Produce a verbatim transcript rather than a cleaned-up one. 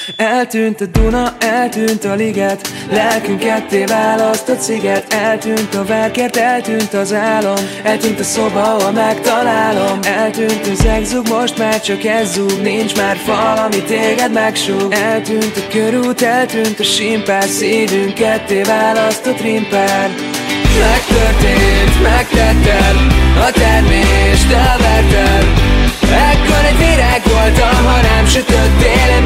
Eltűnt a Duna, eltűnt a liget, lelkünk ketté választott sziget. Eltűnt a várkert, eltűnt az álom, eltűnt a szoba, ahol megtalálom. Eltűnt az egzug, most már csak ez zúg, nincs már fal, ami téged megsúg. Eltűnt a körút, eltűnt a simpár, szívünk ketté választott rimpár. Megtörtént, megtetted, a termést elverted. Ekkor egy virág voltam, ha nem sütöttél.